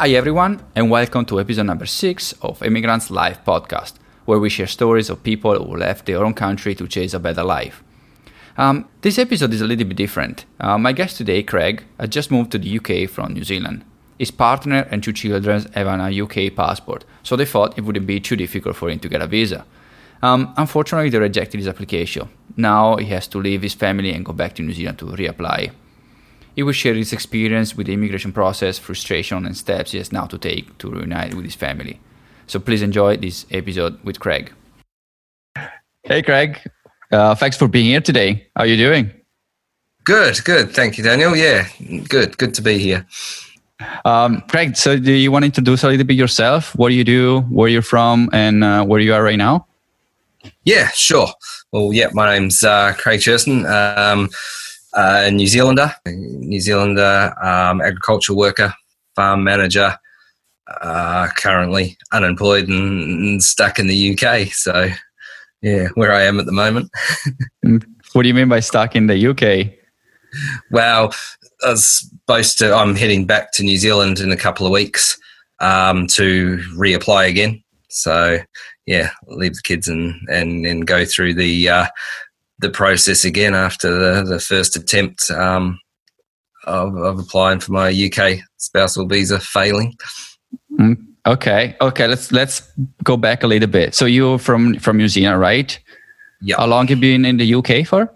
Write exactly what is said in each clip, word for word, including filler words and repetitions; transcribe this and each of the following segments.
Hi everyone, and welcome to episode number six of Immigrants Life podcast, where we share stories of people who left their own country to chase a better life. Um, this episode is a little bit different. Uh, my guest today, Craig, has just moved to the U K from New Zealand. His partner and two children have a U K passport, so they thought it wouldn't be too difficult for him to get a visa. Um, unfortunately, they rejected his application. Now he has to leave his family and go back to New Zealand to reapply. He will share his experience with the immigration process, frustration, and steps he has now to take to reunite with his family. So please enjoy this episode with Craig. Hey, Craig. Uh, thanks for being here today. How are you doing? Good, good. Thank you, Daniel. Yeah, good. Good to be here. Um, Craig, so do you want to introduce a little bit yourself? What do you do, where you're from, and uh, where you are right now? Yeah, sure. Well, yeah, my name's uh, Craig Cherson. Um, Uh, New Zealander, New Zealander, um, agricultural worker, farm manager, uh, currently unemployed and, and stuck in the U K. So, yeah, where I am at the moment. What do you mean by stuck in the U K? Well, I was supposed to, I'm heading back to New Zealand in a couple of weeks um, to reapply again. So, yeah, leave the kids and, and, and go through the uh, the process again after the, the first attempt um, of, of applying for my U K spousal visa failing. Mm, okay, okay. Let's let's go back a little bit. So you're from from New Zealand, right? Yeah. How long have you been in the U K for?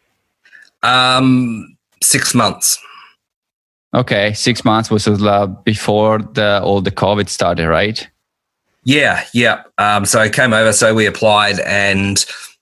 Um, six months. Okay, six months was uh, before the all the COVID started, right? Yeah, yeah. Um, so I came over. So we applied and.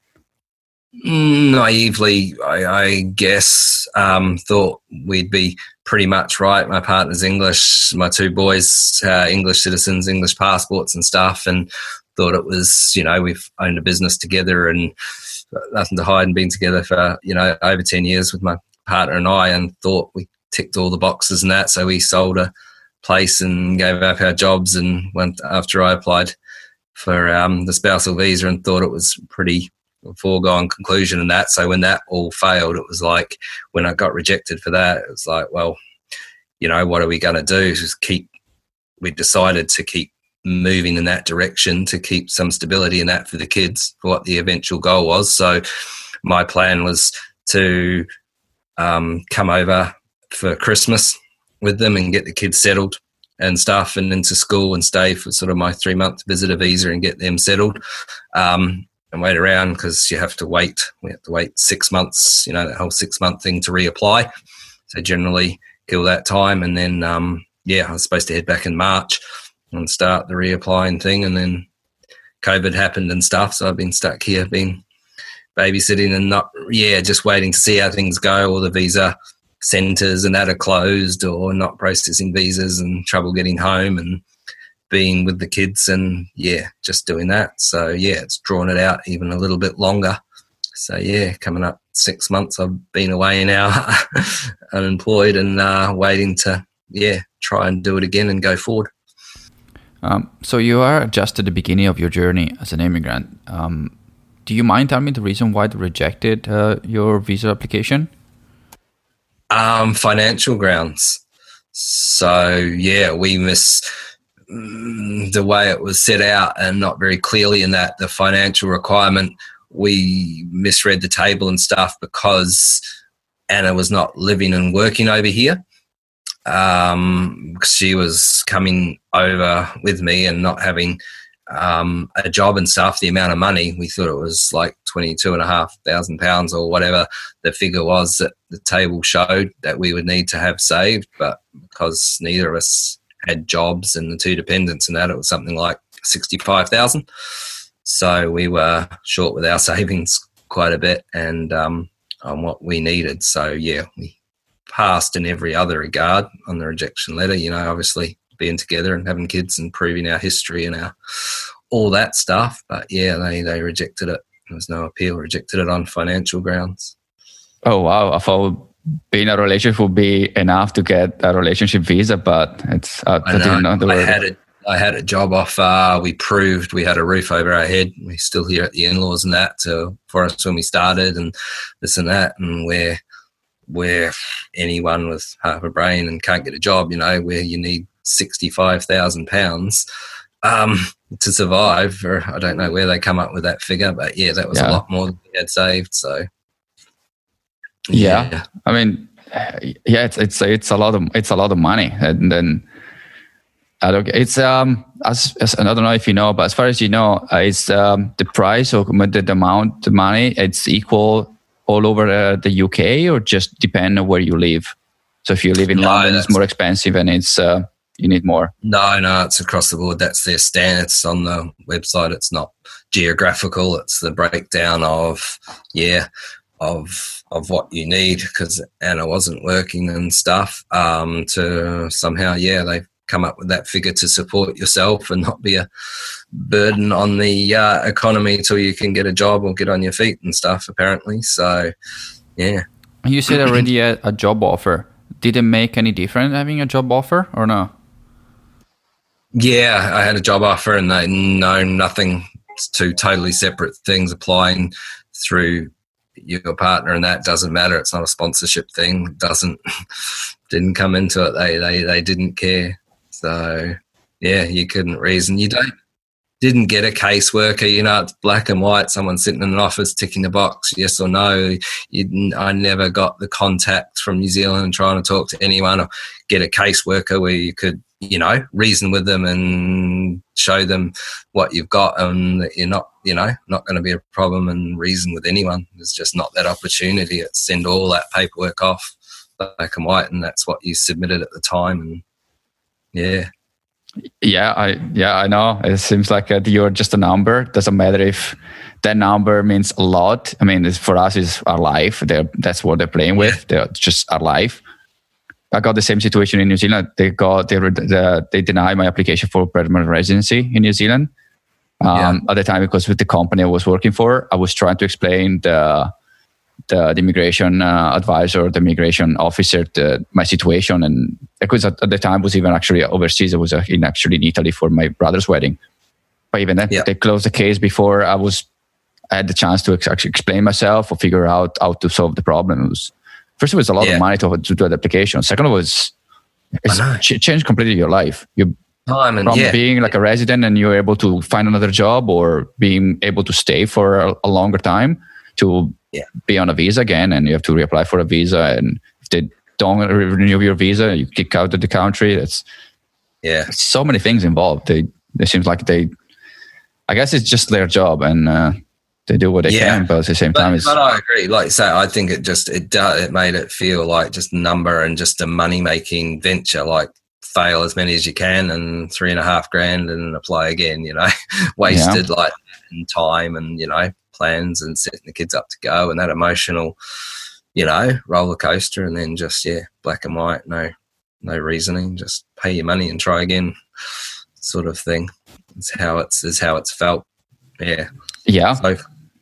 Naively, I, I guess, um, thought we'd be pretty much right. My partner's English, my two boys, uh, English citizens, English passports and stuff, and thought it was, you know, we've owned a business together and nothing to hide and been together for, you know, over ten years with my partner and I, and thought we ticked all the boxes and that. So we sold a place and gave up our jobs and went after I applied for um, the spousal visa and thought it was pretty a foregone conclusion and that. So when that all failed, it was like when I got rejected for that, it was like, well, you know, what are we going to do? Just keep, we decided to keep moving in that direction to keep some stability in that for the kids, for what the eventual goal was. So my plan was to um, come over for Christmas with them and get the kids settled and stuff and into school and stay for sort of my three month visitor visa and get them settled. Um, and wait around because you have to wait. We have to wait six months, you know, that whole six-month thing to reapply. So generally kill that time. And then, um, yeah, I was supposed to head back in March and start the reapplying thing. And then COVID happened and stuff. So I've been stuck here, been babysitting and not, yeah, just waiting to see how things go. All the visa centres and that are closed or not processing visas and trouble getting home and being with the kids and yeah, just doing that. So yeah, it's drawn it out even a little bit longer. So yeah, coming up six months I've been away now, unemployed and uh, waiting to yeah try and do it again and go forward. Um, so you are just at the beginning of your journey as an immigrant. Um, do you mind telling me the reason why they rejected uh, your visa application? Um, financial grounds. So yeah, we miss. The way it was set out and not very clearly in that the financial requirement, we misread the table and stuff because Anna was not living and working over here. Um, she was coming over with me and not having um, a job and stuff. The amount of money, we thought it was like twenty-two and a half thousand pounds or whatever the figure was that the table showed that we would need to have saved, but because neither of us had jobs and the two dependents and that, it was something like sixty-five thousand. So we were short with our savings quite a bit and um, on what we needed. So yeah, we passed in every other regard on the rejection letter, you know, obviously being together and having kids and proving our history and our all that stuff. But yeah, they, they rejected it. There was no appeal, rejected it on financial grounds. Oh, wow. I thought being a relationship would be enough to get a relationship visa, but it's uh, I, know. I, know I had a I had a job offer. We proved we had a roof over our head. We're still here at the in-laws and that to, for us when we started and this and that. And we're, we're anyone with half a brain and can't get a job, you know, where you need sixty-five thousand pounds um, to survive. Or I don't know where they come up with that figure, but yeah, that was yeah. a lot more than we had saved. So yeah, yeah. I mean, yeah, it's it's it's a lot of it's a lot of money, and then I don't. It's um as, as I don't know if you know, but as far as you know, uh, it's um the price or the, the amount, the money, it's equal all over uh, the U K, or just depend on where you live. So if you live in no, London, it's more expensive, and it's uh, you need more. No, no, it's across the board. That's their standards on the website. It's not geographical. It's the breakdown of yeah of of what you need, because Anna wasn't working and stuff. Um, to somehow yeah they come up with that figure to support yourself and not be a burden on the uh, economy till you can get a job or get on your feet and stuff, apparently. So, yeah. You said already a, a job offer. Did it make any difference having a job offer or no? Yeah, I had a job offer, and they know nothing. It's two totally separate things. Applying through your partner, and that doesn't matter. It's not a sponsorship thing. It doesn't didn't come into it. They they they didn't care. So, yeah, you couldn't reason. You don't didn't get a caseworker. You know, it's black and white. Someone sitting in an office ticking the box, yes or no. You, I never got the contact from New Zealand trying to talk to anyone or get a caseworker where you could, you know, reason with them and show them what you've got, and that you're not, you know, not going to be a problem, and reason with anyone. There's just not that opportunity. It's send all that paperwork off black and white, and that's what you submitted at the time. And yeah. Yeah, I yeah I know. It seems like uh, you're just a number. Doesn't matter if that number means a lot. I mean, it's, for us, it's our life. They're, that's what they're playing with. They're just our life. I got the same situation in New Zealand. They got they uh, they denied my application for permanent residency in New Zealand um, yeah. at the time, because with the company I was working for, I was trying to explain the the, the immigration uh, advisor, the immigration officer, the, my situation, and because at, at the time I was even actually overseas. I was uh, in actually in Italy for my brother's wedding. But even then, yeah. they closed the case before I was I had the chance to ex- actually explain myself or figure out how to solve the problem. It was, first, it was a lot yeah. of money to, to do the application. Second, it was it's ch- changed completely your life. You Time and, from yeah. being like a resident and you're able to find another job, or being able to stay for a, a longer time, to yeah. be on a visa again, and you have to reapply for a visa. And if they don't renew your visa, you kick out of the country. It's yeah, so many things involved. They it seems like they, I guess it's just their job, and uh, they do what they yeah. can. But at the same but, time, it's, but I agree. Like you say, I think it just it does, it made it feel like just a number and just a money making venture. Like, fail as many as you can, and three and a half grand, and apply again. You know, wasted yeah. like time and you know plans and setting the kids up to go, and that emotional, you know, roller coaster, and then just yeah, black and white, no, no reasoning, just pay your money and try again, sort of thing. Is how it's is how it's felt. Yeah, yeah. So,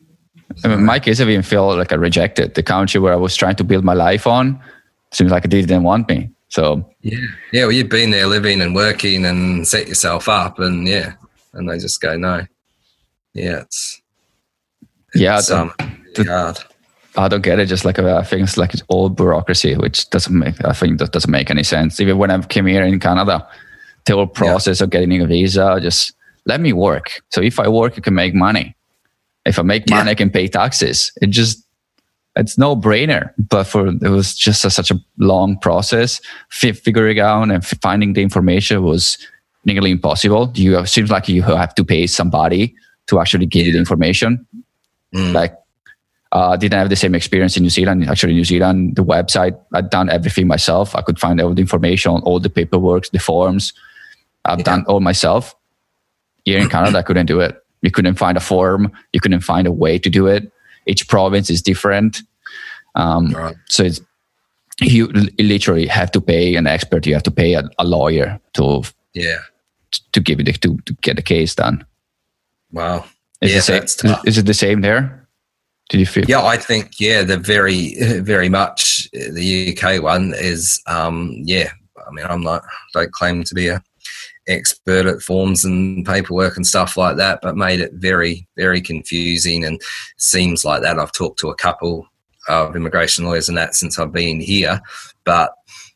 I mean, in my case, I even feel like I rejected the country where I was trying to build my life on. Seems like they didn't want me. So yeah, yeah. Well, you've been there, living and working, and set yourself up, and yeah, and they just go no. Yeah, it's, it's yeah, the, um, really hard. I don't get it. Just like I think it's like it's all bureaucracy, which doesn't make. I think that doesn't make any sense. Even when I came here in Canada, the whole process yeah. of getting a visa, just let me work. So if I work, I can make money. If I make money, yeah. I can pay taxes. It just. It's no brainer, but for it was just a, such a long process. F- figuring out and f- finding the information was nearly impossible. You have, seems like you have to pay somebody to actually give you the information. Mm. Like, I uh, didn't have the same experience in New Zealand. Actually, New Zealand, the website, I'd done everything myself. I could find all the information, all the paperwork, the forms. I've yeah. done all myself. Here in Canada, I couldn't do it. You couldn't find a form. You couldn't find a way to do it. Each province is different. Um, right. So it's, you literally have to pay an expert. You have to pay a, a lawyer to yeah to give it to, to get the case done. Wow. Is, yeah, the same, that's tough. Is it the same there? Did you feel? Yeah, I think, yeah, the very, very much the U K one is, um, yeah, I mean, I'm not, don't claim to be a expert at forms and paperwork and stuff like that, but made it very, very confusing, and seems like that. I've talked to a couple of immigration lawyers and that since I've been here, but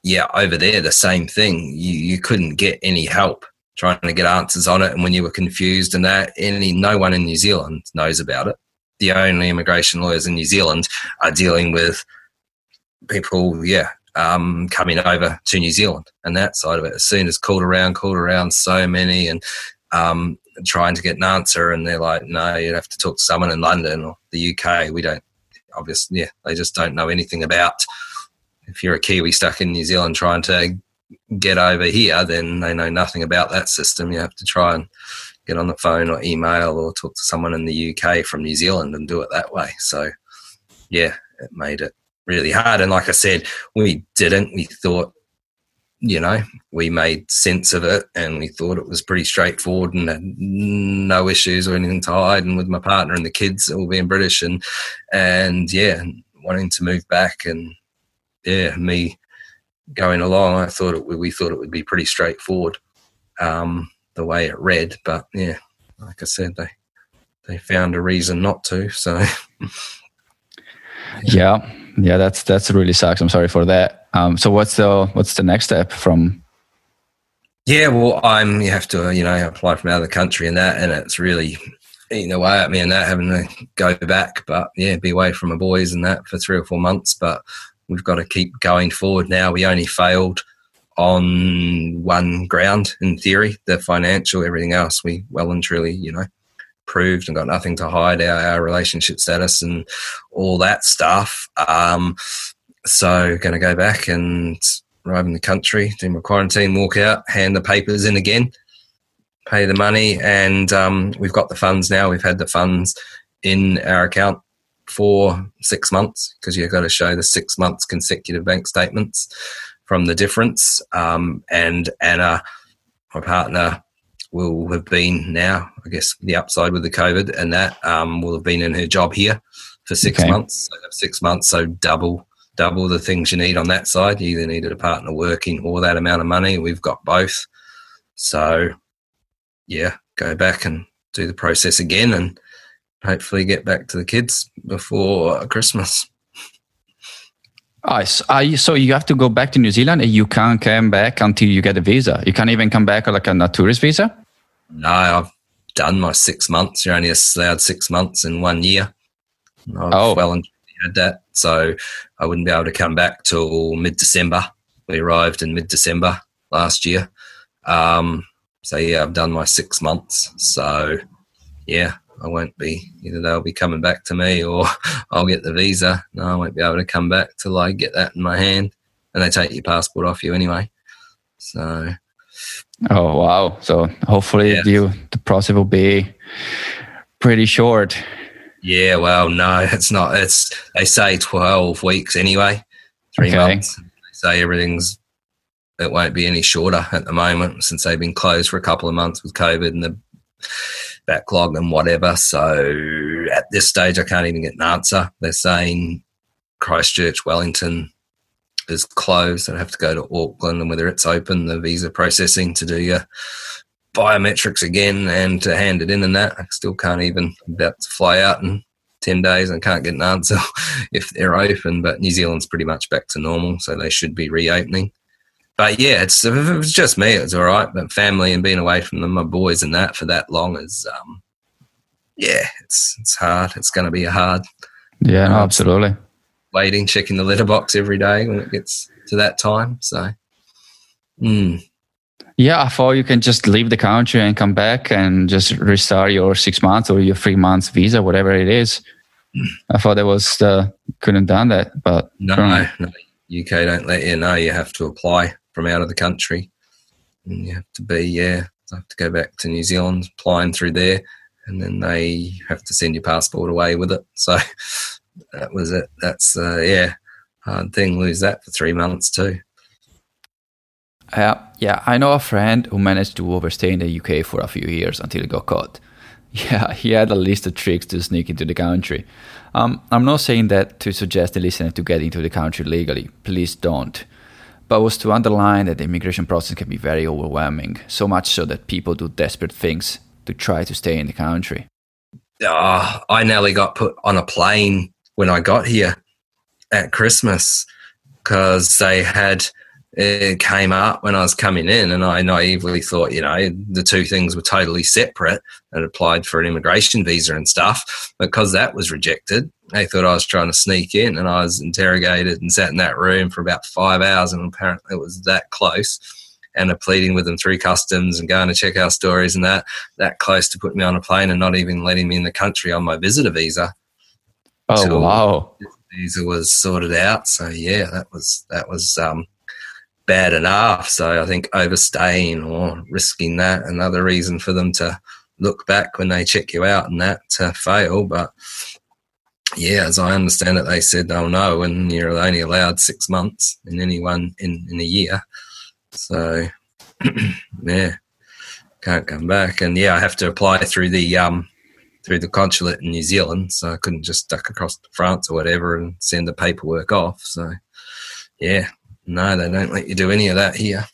yeah, over there, the same thing. You you couldn't get any help trying to get answers on it. And when you were confused and that, any no one in New Zealand knows about it. The only immigration lawyers in New Zealand are dealing with people, yeah, um, coming over to New Zealand and that side of it. As soon as called around, called around so many and um, trying to get an answer, and they're like, no, you'd have to talk to someone in London or the U K. We don't, obviously, yeah, they just don't know anything about. If you're a Kiwi stuck in New Zealand trying to get over here, then they know nothing about that system. You have to try and get on the phone or email or talk to someone in the U K from New Zealand and do it that way. So, yeah, it made it really hard. And like I said, we didn't. We thought, you know, we made sense of it and we thought it was pretty straightforward and had no issues or anything to hide. And with my partner and the kids all being British and, and yeah, wanting to move back and, yeah, me going along, I thought it, we thought it would be pretty straightforward um, the way it read. But, yeah, like I said, they they found a reason not to. So, yeah. yeah. Yeah, that's that's really sucks. I'm sorry for that. Um, so what's the what's the next step from? Yeah, well, I'm you have to you know apply from out of the country and that, and it's really eating away at me and that having to go back. But yeah, be away from my boys and that for three or four months. But we've got to keep going forward now. We only failed on one ground in theory, the financial. Everything else we well and truly you know. proved and got nothing to hide, our, our relationship status and all that stuff. Um, so going to go back and arrive in the country, do my quarantine, walk out, hand the papers in again, pay the money, and um, we've got the funds now. We've had the funds in our account for six months because you've got to show the six months consecutive bank statements from the difference. Um, and Anna, my partner, will have been now, I guess, the upside with the COVID and that um, will have been in her job here for six okay. months. So six months, so double double the things you need on that side. You either needed a partner working or that amount of money. We've got both. So, yeah, go back and do the process again and hopefully get back to the kids before Christmas. Oh, so you have to go back to New Zealand and you can't come back until you get a visa. You can't even come back like on a tourist visa? No, I've done my six months. You're only allowed six months in one year. I've oh. well and had that. So I wouldn't be able to come back till mid-December. We arrived in mid-December last year. Um, so, yeah, I've done my six months. So, yeah, I won't be, either they'll be coming back to me or I'll get the visa. No, I won't be able to come back till I get that in my hand. And they take your passport off you anyway. So... Oh, wow. So hopefully yeah. you, the process will be pretty short. Yeah, well, no, it's not. It's they say twelve weeks anyway, three okay. months. They say everything's, it won't be any shorter at the moment since they've been closed for a couple of months with COVID and the backlog and whatever. So at this stage, I can't even get an answer. They're saying Christchurch, Wellington, is closed. I'd have to go to Auckland and whether it's open, the visa processing to do your biometrics again and to hand it in and that. I still can't even, I'm about to fly out in ten days and can't get an answer if they're open, but New Zealand's pretty much back to normal, so they should be reopening. But yeah, it's, if it was just me, it was all right, but family and being away from them, my boys and that for that long is, um, yeah, it's it's hard. It's going to be a hard. Yeah, no, absolutely. Waiting, checking the letterbox every day when it gets to that time. So, mm. yeah, I thought you can just leave the country and come back and just restart your six months or your three months visa, whatever it is. Mm. I thought that was uh, couldn't done that, but no, no, no, U K don't let you know. You have to apply from out of the country, and you have to be yeah. I have to go back to New Zealand, applying through there, and then they have to send your passport away with it. So. That was it. That's, uh, yeah, hard thing. Lose that for three months too. Uh, yeah, I know a friend who managed to overstay in the U K for a few years until he got caught. Yeah, he had a list of tricks to sneak into the country. Um, I'm not saying that to suggest the listener to get into the country legally. Please don't. But was to underline that the immigration process can be very overwhelming, so much so that people do desperate things to try to stay in the country. Uh, I nearly got put on a plane when I got here at Christmas because they had it came up when I was coming in, and I naively thought, you know, the two things were totally separate, and applied for an immigration visa and stuff. Because that was rejected, they thought I was trying to sneak in, and I was interrogated and sat in that room for about five hours, and apparently it was that close. And are pleading with them through customs and going to check our stories and that, that close to putting me on a plane and not even letting me in the country on my visitor visa. Oh, wow. The visa was sorted out. So yeah, that was, that was, um, bad enough. So I think overstaying or risking that, another reason for them to look back when they check you out and that to fail. But yeah, as I understand it, they said, oh no, and you're only allowed six months in any one in, in a year. So, yeah, can't come back. And yeah, I have to apply through the um through the consulate in New Zealand. So I couldn't just duck across to France or whatever and send the paperwork off. So, yeah, no, they don't let you do any of that here.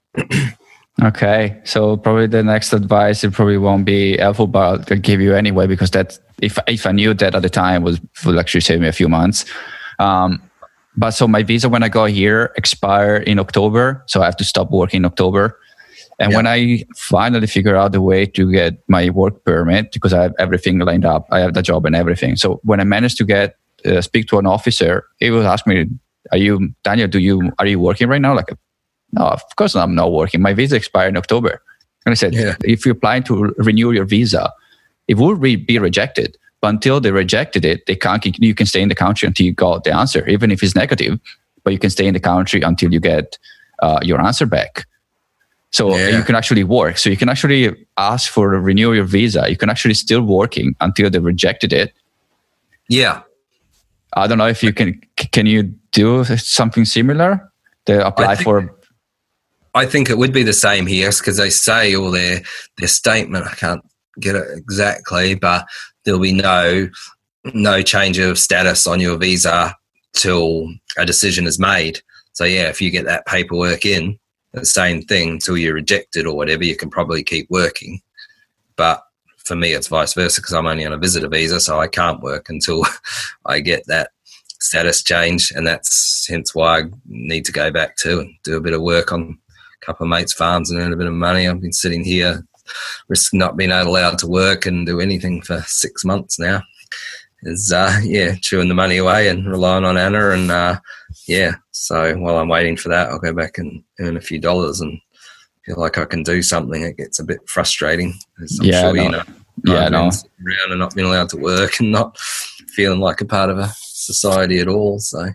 Okay, so probably the next advice, it probably won't be helpful, but I'll give you anyway, because that if if I knew that at the time, was would actually save me a few months. Um, But so my visa, when I got here, expired in October. So I have to stop working in October. And yeah. when I finally figure out the way to get my work permit, because I have everything lined up, I have the job and everything. So when I managed to get uh, speak to an officer, he would ask me, "Are you Daniel? Do you are you working right now?" Like, no, of course I'm not working. My visa expired in October. And I said, yeah. if you're applying to renew your visa, it will re- be rejected. Until they rejected it, they can't. You can stay in the country until you got the answer, even if it's negative. But you can stay in the country until you get uh, your answer back. So yeah. you can actually work. So you can actually ask for a renew your visa. You can actually still working until they rejected it. Yeah. I don't know if you can. Can you do something similar? They apply I think, for. I think it would be the same here, because they say all their their statement. I can't get it exactly, but there'll be no no change of status on your visa till a decision is made. So yeah, if you get that paperwork in, the same thing until you're rejected or whatever, you can probably keep working. But for me, it's vice versa, because I'm only on a visitor visa, so I can't work until I get that status change, and that's hence why I need to go back to and do a bit of work on a couple of mates' farms and earn a bit of money. I've been sitting here, risk not being allowed to work and do anything for six months now. Is uh, yeah, chewing the money away and relying on Anna, and uh, yeah. So while I'm waiting for that, I'll go back and earn a few dollars and feel like I can do something. It gets a bit frustrating. As I'm yeah, sure no. you know. Yeah, no. Around and not being allowed to work and not feeling like a part of a society at all. So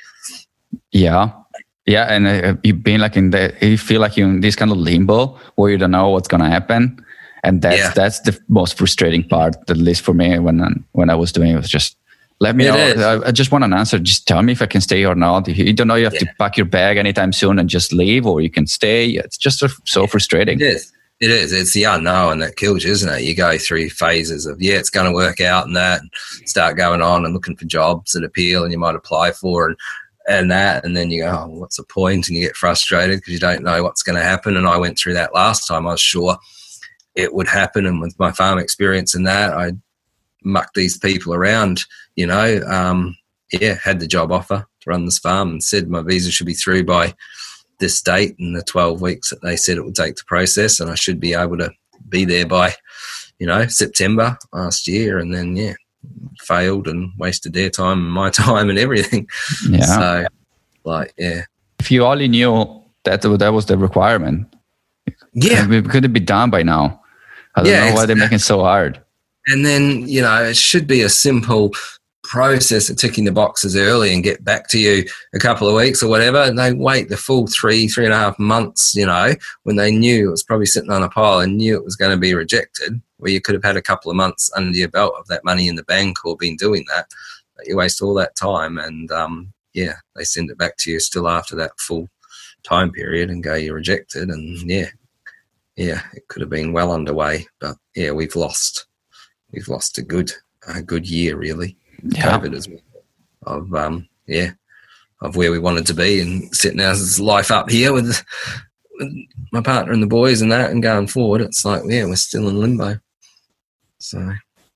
yeah. Yeah, and uh, you've been like in the, you feel like you're in this kind of limbo where you don't know what's going to happen. And that's yeah. that's the most frustrating part, at least for me, when I, when I was doing it. It was just, let me it know. I, I just want an answer. Just tell me if I can stay or not. If you don't know, you have yeah. to pack your bag anytime soon and just leave, or you can stay. It's just so, so yeah. frustrating. It is. It is. It's the unknown that kills you, isn't it? You go through phases of, yeah, it's going to work out and that, and start going on and looking for jobs that appeal and you might apply for and, and that. And then you go, oh, what's the point? And you get frustrated because you don't know what's going to happen. And I went through that last time. I was sure it would happen. And with my farm experience and that, I mucked these people around, you know, um, yeah, had the job offer to run this farm and said my visa should be through by this date and the twelve weeks that they said it would take to process, and I should be able to be there by, you know, September last year. And then, yeah, failed and wasted their time and my time and everything. Yeah. So, like, yeah. If you only knew that that was the requirement, yeah, it could have been done by now. I don't yeah, know why they're making it so hard. And then, you know, it should be a simple process of ticking the boxes early and get back to you a couple of weeks or whatever, and they wait the full three three and a half months, you know, when they knew it was probably sitting on a pile and knew it was going to be rejected, where you could have had a couple of months under your belt of that money in the bank or been doing that, but you waste all that time and um yeah, they send it back to you still after that full time period and go, you're rejected. And yeah yeah it could have been well underway, but yeah, we've lost we've lost a good a good year really. Yeah. COVID as well, of um, yeah, of where we wanted to be and setting our life up here with, with my partner and the boys and that, and going forward, it's like, yeah, we're still in limbo. So,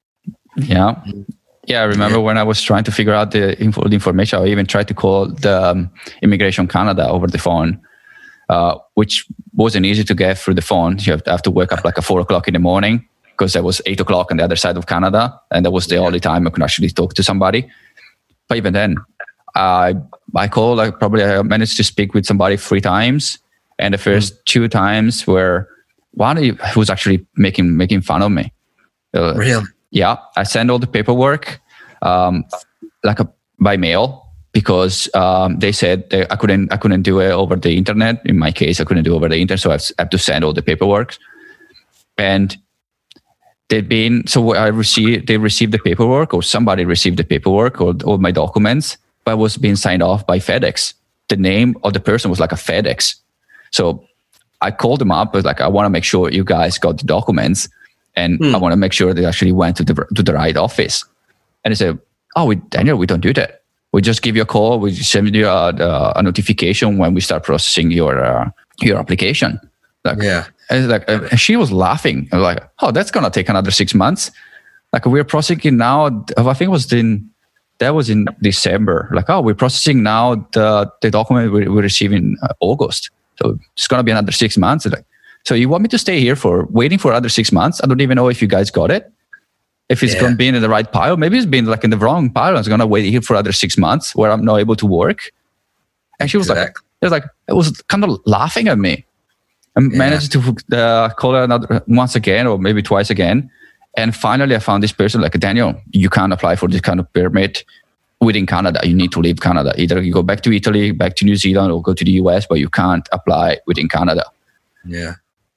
yeah, yeah. I remember yeah. when I was trying to figure out the, info, the information, I even tried to call the um, Immigration Canada over the phone, uh, which wasn't easy to get through the phone. You have to, have to wake up like at four o'clock in the morning because it was eight o'clock on the other side of Canada. And that was the yeah. only time I could actually talk to somebody. But even then, I I called, like probably I managed to speak with somebody three times. And the first mm. two times were, one who was actually making making fun of me. Uh, really? Yeah. I sent all the paperwork um, like a, by mail because um, they said they, I couldn't I couldn't do it over the internet. In my case, I couldn't do it over the internet. So I have to send all the paperwork. And they've been, so I received, they received the paperwork, or somebody received the paperwork or all my documents, but it was being signed off by FedEx. The name of the person was like a FedEx. So I called them up, but like, I want to make sure you guys got the documents, and hmm. I want to make sure they actually went to the to the right office. And they said, "Oh, we, Daniel, we don't do that. We just give you a call. We send you a, a, a notification when we start processing your uh, your application." Like, yeah. And like, uh, she was laughing. I was like, "Oh, that's gonna take another six months." Like, we're processing now. I think it was in that was in December. Like, oh, we're processing now the the document we, we received in uh, August. So it's going to be another six months. Like, so you want me to stay here for waiting for another six months? I don't even know if you guys got it. If it's yeah. going to be in the right pile, maybe it's been like in the wrong pile. I was going to wait here for another six months where I'm not able to work. And she was exactly. like, it was like, it was kind of laughing at me. I yeah. managed to uh, call her another once again, or maybe twice again. And finally I found this person like, Daniel, you can't apply for this kind of permit within Canada. You need to leave Canada. Either you go back to Italy, back to New Zealand, or go to the U S, but you can't apply within Canada. Yeah.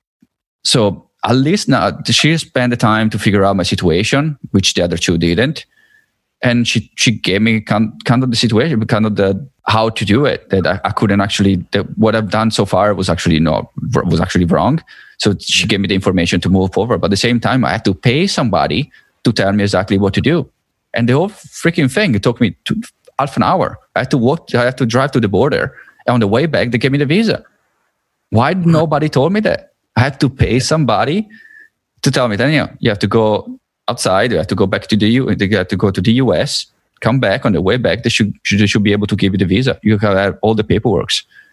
So at least now she spent the time to figure out my situation, which the other two didn't. And she she gave me kind, kind of the situation, kind of the how to do it. That I, I couldn't actually. That what I've done so far was actually not was actually wrong. So she gave me the information to move forward. But at the same time, I had to pay somebody to tell me exactly what to do. And the whole freaking thing, it took me two, half an hour. I had to walk, I had to drive to the border. And on the way back, they gave me the visa. Why mm-hmm. nobody told me that? I had to pay somebody to tell me, Daniel, you have to go outside, you have to go back to the U, you have to go to the U S, come back. On the way back, they should, should, should be able to give you the visa. You have all the paperwork.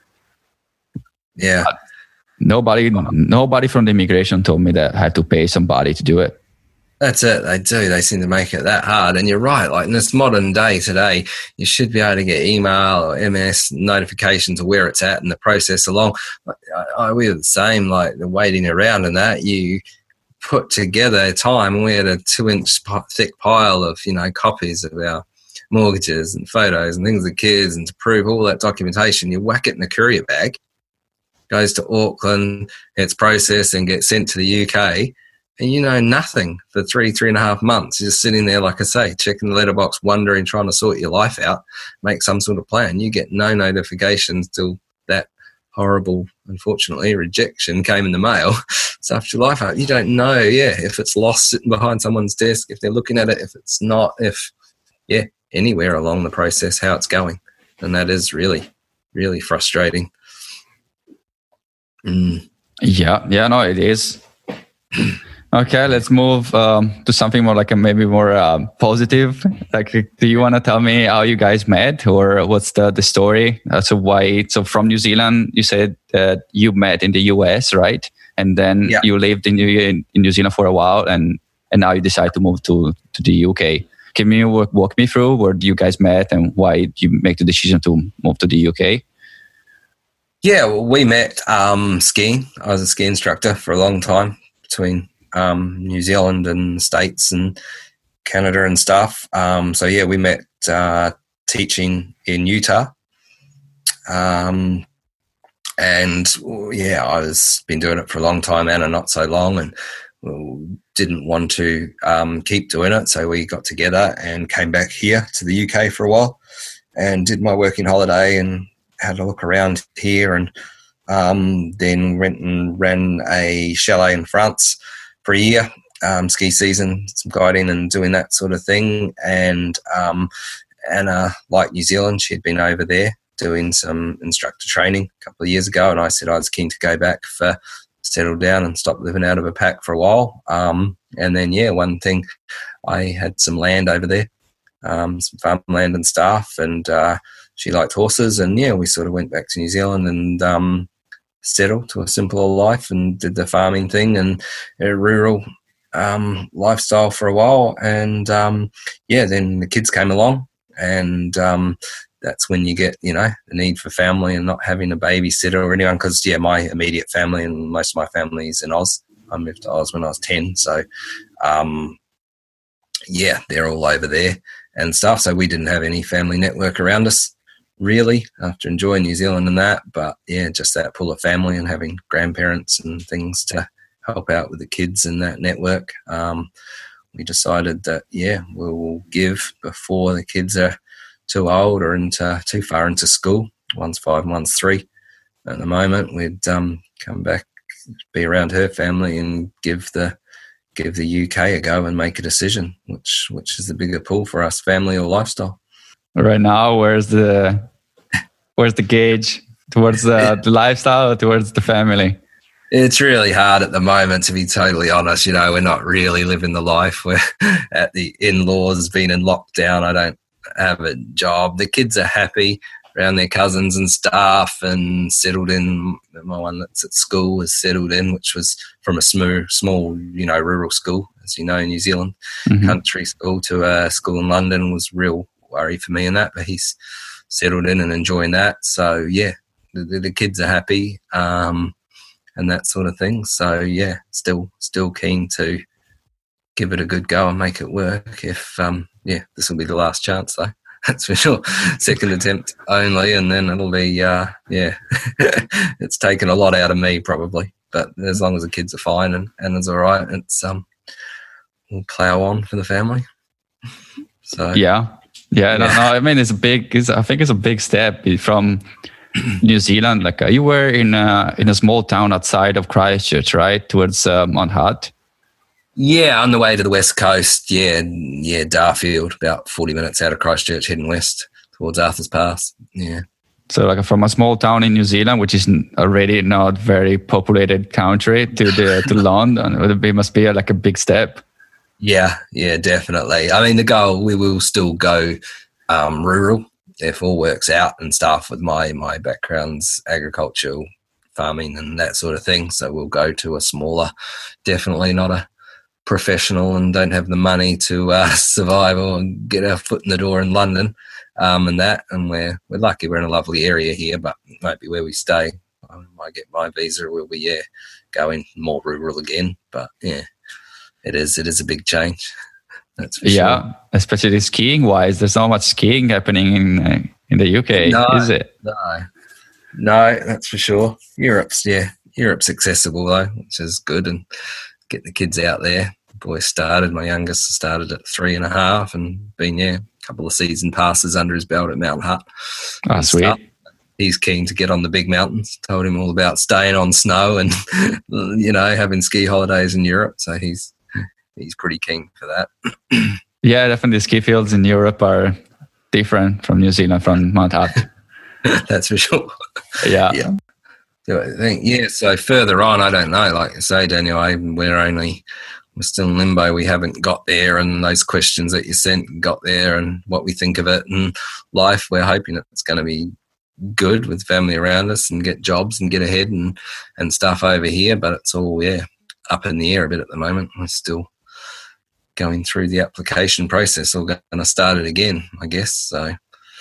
Yeah. But nobody, nobody from the immigration told me that I had to pay somebody to do it. That's it. They do. They seem to make it that hard. And you're right. Like in this modern day today, you should be able to get email or M S notifications of where it's at and the process along. I, I, we were the same, like the waiting around and that. You put together time, and we had a two-inch thick pile of, you know, copies of our mortgages and photos and things of the kids, and to prove all that documentation, you whack it in a courier bag, goes to Auckland, gets processed and gets sent to the U K. And you know nothing for three, three and a half months. You're just sitting there, like I say, checking the letterbox, wondering, trying to sort your life out, make some sort of plan. You get no notifications till that horrible, unfortunately, rejection came in the mail. So after your life out, you don't know, yeah, if it's lost sitting behind someone's desk, if they're looking at it, if it's not, if, yeah, anywhere along the process, how it's going. And that is really, really frustrating. Mm. Yeah, yeah, no, it is. Okay, let's move um, to something more like a maybe more uh, positive. Like, do you want to tell me how you guys met, or what's the the story? Uh, so why? So from New Zealand, you said that you met in the U S, right? And then yeah. you lived in New in New Zealand for a while, and and now you decide to move to to the U K. Can you walk, walk me through where you guys met and why you make the decision to move to the U K? Yeah, well, we met um, skiing. I was a ski instructor for a long time between um, New Zealand and the States and Canada and stuff. Um, so yeah, we met uh, teaching in Utah. Um, and yeah, I was been doing it for a long time, Anna not so long, and didn't want to um, keep doing it. So we got together and came back here to the U K for a while and did my working holiday and had a look around here, and um, then went and ran a chalet in France for a year, um, ski season, some guiding and doing that sort of thing. And um, Anna, like New Zealand, she had been over there doing some instructor training a couple of years ago, and I said I was keen to go back for settle down and stop living out of a pack for a while. Um, and then, yeah, one thing, I had some land over there, um, some farmland and stuff, and uh, she liked horses, and yeah, we sort of went back to New Zealand and um, settle to a simpler life and did the farming thing and a rural um, lifestyle for a while. And um, yeah, then the kids came along, and um, that's when you get, you know, the need for family and not having a babysitter or anyone. Because yeah, my immediate family and most of my family is in Oz. I moved to Oz when I was ten, so um, yeah, they're all over there and stuff. So we didn't have any family network around us, really, after enjoying New Zealand and that. But yeah, just that pull of family and having grandparents and things to help out with the kids in that network. Um, we decided that, yeah, we'll give before the kids are too old or into too far into school. One's five, one's three. At the moment, we'd um, come back, be around her family and give the give the U K a go and make a decision, which which is the bigger pull for us, family or lifestyle. Right now, where's the where's the gauge towards the, the lifestyle or towards the family? It's really hard at the moment, to be totally honest. You know, we're not really living the life. We're at the in-laws, being in lockdown. I don't have a job. The kids are happy around their cousins and stuff and settled in. My one that's at school is settled in, which was from a small, small, you know, rural school, as you know, in New Zealand, mm-hmm. country school, to a school in London. Was real worry for me in that, but he's settled in and enjoying that. So yeah, the, the kids are happy. Um, and that sort of thing. So yeah, still still keen to give it a good go and make it work. If um yeah, this will be the last chance though. That's for sure. Second attempt only, and then it'll be uh yeah. It's taken a lot out of me probably. But as long as the kids are fine and, and it's all right, it's um we'll plough on for the family. So yeah. Yeah, yeah. No, no, I mean it's a big it's, I think it's a big step from New Zealand. Like uh, you were in a, in a small town outside of Christchurch, right? Towards uh, Mount Hutt. Yeah, on the way to the west coast. Yeah, yeah, Darfield, about forty minutes out of Christchurch, heading west towards Arthur's Pass. Yeah. So, like from a small town in New Zealand, which is already not very populated country, to the to London, it must be like a big step. Yeah, yeah, definitely. I mean, the goal, we will still go um, rural if all works out and stuff. With my my background's agricultural farming and that sort of thing, so we'll go to a smaller, definitely not a professional and don't have the money to uh, survive or get our foot in the door in London, um, and that. And we're we're lucky we're in a lovely area here, but it won't be where we stay. I might get my visa, we'll be yeah going more rural again. But yeah, it is it is a big change. That's for yeah, sure. Especially skiing wise. There's not much skiing happening in uh, in the U K, no, is it? No, no, that's for sure. Europe's yeah, Europe's accessible though, which is good, and get the kids out there. The boy started, my youngest started at three and a half, and been yeah, a couple of season passes under his belt at Mount Hutt. Oh, sweet. Stuff. He's keen to get on the big mountains. Told him all about staying on snow and you know having ski holidays in Europe. So he's. He's pretty keen for that. Yeah, definitely. Ski fields in Europe are different from New Zealand, from Mount Hutt. That's for sure. Yeah. Yeah. So I think, yeah, so further on, I don't know. Like I say, Daniel, I, we're only, we're still in limbo. We haven't got there, and those questions that you sent got there, and what we think of it and life, we're hoping it's going to be good with family around us and get jobs and get ahead and, and stuff over here. But it's all, yeah, up in the air a bit at the moment. We're still going through the application process, or going to start it again, I guess. So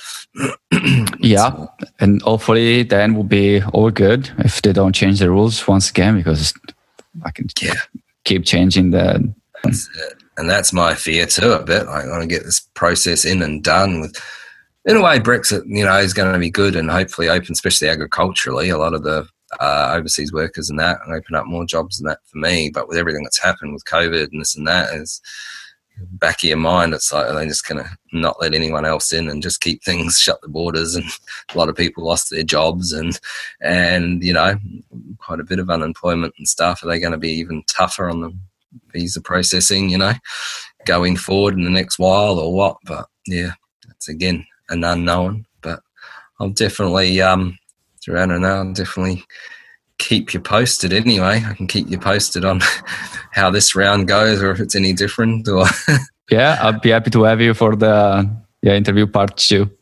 yeah, so, and hopefully then will be all good if they don't change the rules once again, because I can yeah. keep changing the. That's it. And that's my fear too a bit. I want to get this process in and done with. In a way, Brexit, you know, is going to be good and hopefully open, especially agriculturally, a lot of the uh, overseas workers and that, and open up more jobs and that for me. But with everything that's happened with COVID and this and that, is back of your mind, it's like, are they just going to not let anyone else in and just keep things, shut the borders? And a lot of people lost their jobs and, and you know, quite a bit of unemployment and stuff. Are they going to be even tougher on the visa processing, you know, going forward in the next while or what? But yeah, it's again an unknown. But I'll definitely, um, I don't know, I'll definitely keep you posted anyway. I can keep you posted on how this round goes, or if it's any different. Or yeah, I'll be happy to have you for the yeah interview part two.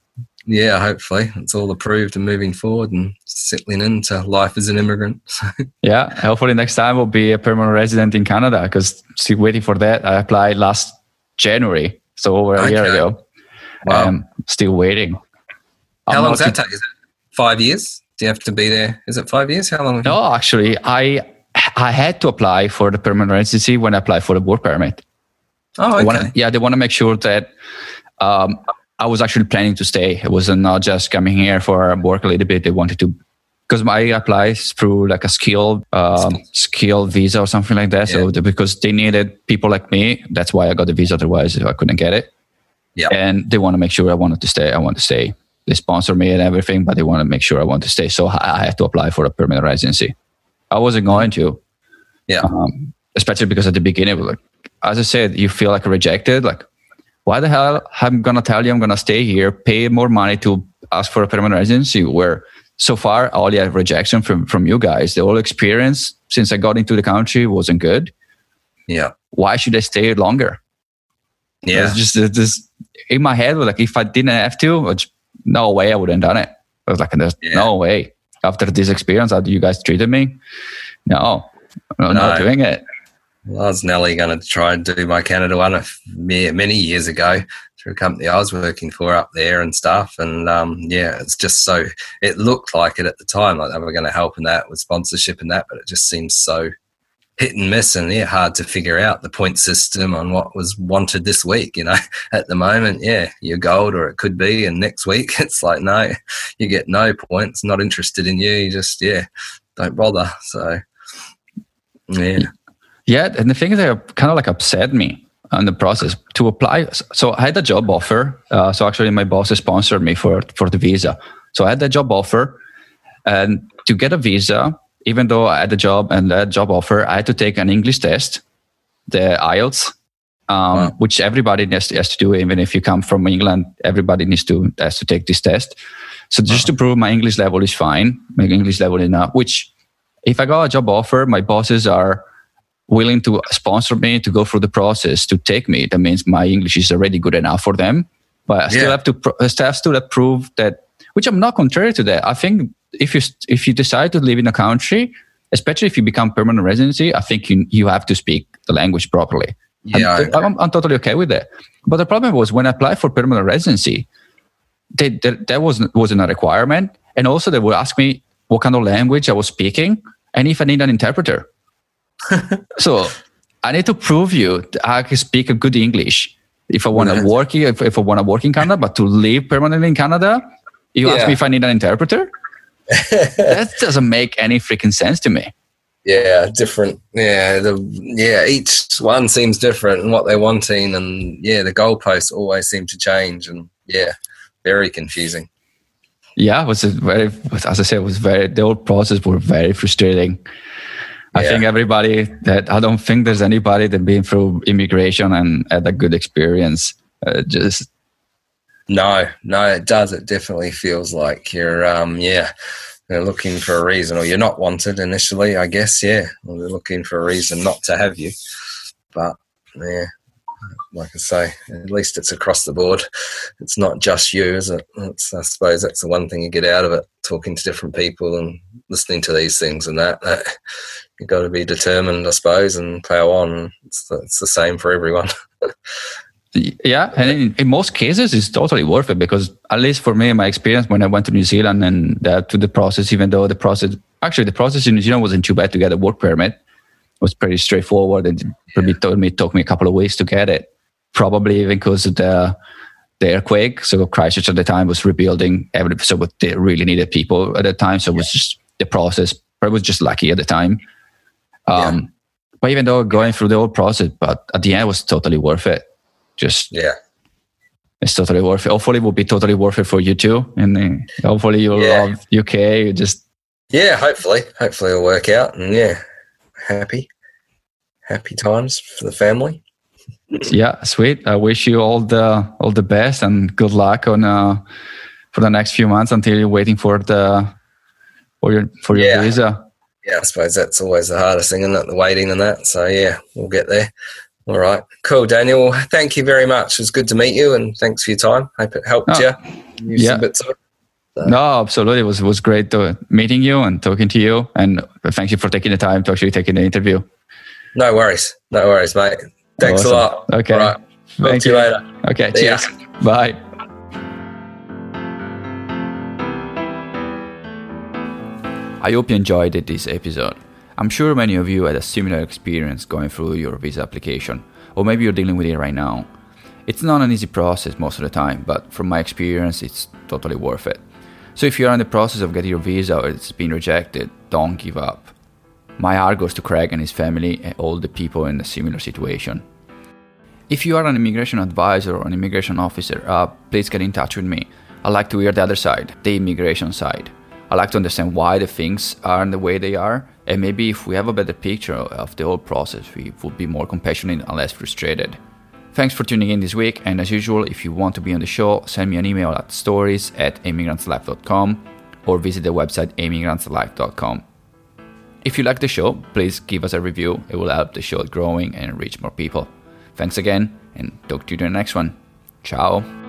yeah, hopefully it's all approved and moving forward and settling into life as an immigrant. Yeah, hopefully next time we'll be a permanent resident in Canada, because still waiting for that. I applied last January, so over a Okay. year ago. Wow. Um, still waiting. How I'm long not does that too- take? Is it five years? Do you have to be there? Is it five years? How long? No, actually, I I had to apply for the permanent residency when I applied for the work permit. Oh, They okay. wanna, yeah, they want to make sure that um, I was actually planning to stay. It was not just coming here for work a little bit. They wanted to, because I applied through like a skill um, skill visa or something like that. So Yeah. the, because they needed people like me, that's why I got the visa. Otherwise, I couldn't get it. Yeah. And they want to make sure I wanted to stay. I want to stay. They sponsor me and everything, but they want to make sure I want to stay. So I I had to apply for a permanent residency. I wasn't going to. Yeah. Um, especially because at the beginning, like, as I said, you feel like rejected. Like, why the hell I'm gonna tell you I'm gonna stay here, pay more money to ask for a permanent residency, where so far all the rejection from from you guys, the whole experience since I got into the country wasn't good. Yeah. Why should I stay longer? Yeah. It's just it's just in my head, like if I didn't have to, it's, no way I wouldn't done it. I was like, there's Yeah. no way. After this experience, how you guys treated me, no, I'm No. not doing it. Well, I was nearly going to try and do my Canada one a f- yeah, many years ago through a company I was working for up there and stuff. And um, yeah, it's just so, it looked like it at the time, like they were going to help in that with sponsorship and that, but it just seems so hit and miss and yeah, hard to figure out the point system on what was wanted this week, you know. At the moment, yeah, you're gold or it could be, and next week it's like, no, you get no points, not interested in you, you just, yeah, don't bother. So, yeah. Yeah, and the thing is that kind of like upset me on the process to apply. So I had a job offer. Uh, so actually, my boss sponsored me for for the visa. So I had that job offer, and to get a visa, even though I had the job and that job offer, I had to take an English test, the I E L T S, um, Wow. which everybody has to, has to do. Even if you come from England, everybody needs to has to take this test. So just to prove my English level is fine, my English level is enough. Which, if I got a job offer, my bosses are willing to sponsor me to go through the process to take me. That means my English is already good enough for them. But I still Yeah. have to pro- I still have to prove that, which I'm not contrary to that. I think if you if you decide to live in a country, especially if you become permanent residency, I think you you have to speak the language properly. Yeah, I And I'm, I'm totally okay with that. But the problem was when I applied for permanent residency, they, they, that wasn't wasn't a requirement, and also they would ask me what kind of language I was speaking and if I need an interpreter. So I need to prove you that I can speak a good English if I want to Yeah. work here, if, if I want to work in Canada, but to live permanently in Canada, you ask Yeah. me if I need an interpreter? That doesn't make any freaking sense to me. Yeah, different. Yeah, the yeah, each one seems different and what they're wanting, and yeah, the goalposts always seem to change, and yeah, very confusing. Yeah, it was a very, as I said, it was very, the whole process was very frustrating. I Yeah. think everybody that, I don't think there's anybody that been through immigration and had a good experience. Uh, just, No, no, it does. It definitely feels like you're, um, yeah, they're looking for a reason, or you're not wanted initially, I guess. Yeah, or they're looking for a reason not to have you. But yeah, like I say, at least it's across the board. It's not just you, is it? It's, I suppose that's the one thing you get out of it, talking to different people and listening to these things and that. that you've got to be determined, I suppose, and plow on. It's the, it's the same for everyone. yeah. And in, in most cases, it's totally worth it because, at least for me, my experience when I went to New Zealand and uh, to the process, even though the process, actually, the process in New Zealand wasn't too bad to get a work permit. It was pretty straightforward. It probably told me, it took me a couple of weeks to get it. Probably even because of the, the earthquake. So Christchurch at the time was rebuilding every, so they really needed people at the time. So it was just the process. I was just lucky at the time. Um, yeah. But even though going through the whole process, but at the end it was totally worth it. Just yeah, it's totally worth it. Hopefully, it will be totally worth it for you too. And uh, hopefully, you'll yeah. love U K. You just yeah, hopefully, hopefully it'll work out. And yeah, happy, happy times for the family. Yeah, sweet. I wish you all the all the best and good luck on uh, for the next few months until you're waiting for the for your for your yeah. visa. Yeah, I suppose that's always the hardest thing, isn't it? The waiting and that. So yeah, we'll get there. All right. Cool, Daniel. Well, thank you very much. It was good to meet you, and thanks for your time. Hope it helped oh, you. Use yeah. some bits of it. So. No, absolutely. It was, was great to meeting you and talking to you. And thank you for taking the time to actually taking the interview. No worries. No worries, mate. Thanks awesome. a lot. Okay. All right. Thank Talk to you later. Okay. See cheers. ya. Bye. I hope you enjoyed this episode. I'm sure many of you had a similar experience going through your visa application, or maybe you're dealing with it right now. It's not an easy process most of the time, but from my experience, it's totally worth it. So if you're in the process of getting your visa or it's been rejected, don't give up. My heart goes to Craig and his family and all the people in a similar situation. If you are an immigration advisor or an immigration officer, uh, please get in touch with me. I like to hear the other side, the immigration side. I like to understand why the things are the way they are, and maybe if we have a better picture of the whole process, we would be more compassionate and less frustrated. Thanks for tuning in this week, and as usual, if you want to be on the show, send me an email at stories at immigrants life dot com or visit the website immigrants life dot com. If you like the show, please give us a review. It will help the show growing and reach more people. Thanks again, and talk to you in the next one. Ciao.